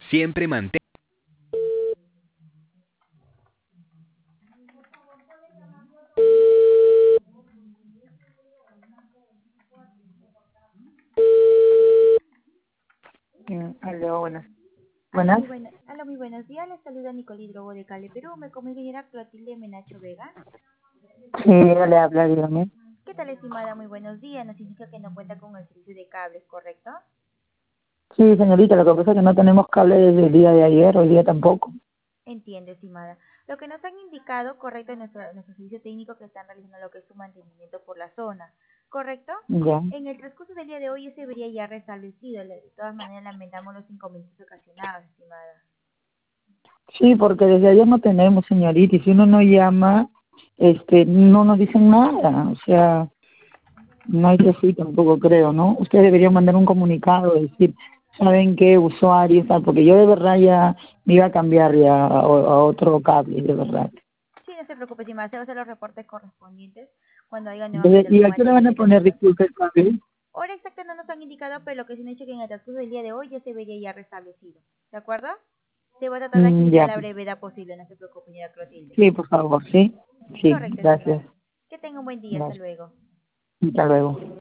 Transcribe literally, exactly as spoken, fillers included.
Siempre mantén. Mm, Aló, buenas. Aló, Buenas. muy buena, aló, muy buenos días. Les saluda Nicole Hidrobo de Cali, Perú. Me comunicará Clotilde Menacho Vega. Sí, ella le habla, dígame. ¿Qué tal, estimada? Muy buenos días. Nos indica que no cuenta con el servicio de cables, ¿correcto? Sí, señorita, lo que pasa es que no tenemos cable desde el día de ayer, hoy día tampoco. Entiende, estimada. Lo que nos han indicado, correcto, en nuestro, nuestro servicio técnico que están realizando lo que es su mantenimiento por la zona, ¿corrececto? Ya. En el transcurso del día de hoy ese debería ya restablecido. De todas maneras, lamentamos los inconvenientes ocasionados, estimada. Sí, porque desde ayer no tenemos, señorita, y si uno no llama, este, no nos dicen nada, o sea, no hay que así tampoco creo, ¿no? Ustedes deberían mandar un comunicado, decir, ¿saben qué usuario está? Porque yo de verdad ya me iba a cambiar ya a, a otro cable, de verdad. Sí, no se preocupe, estimada. Se va a hacer los reportes correspondientes cuando haya Desde- nuevamente ¿Y algún a qué hora van a mantenimiento, poner, estimada. disculpe, el cable? Hora exacta no nos han indicado, pero lo que sí me han dicho que en el transcurso del día de hoy ya se vería ya restablecido. ¿De acuerdo? Se va a tratar de Mm, agilizar ya, la brevedad posible, no se preocupe, señora Clotilde. sí, por favor, sí, sí, Correcto, gracias. estimada. Que tenga un buen día. Hasta Gracias. luego. Hasta luego.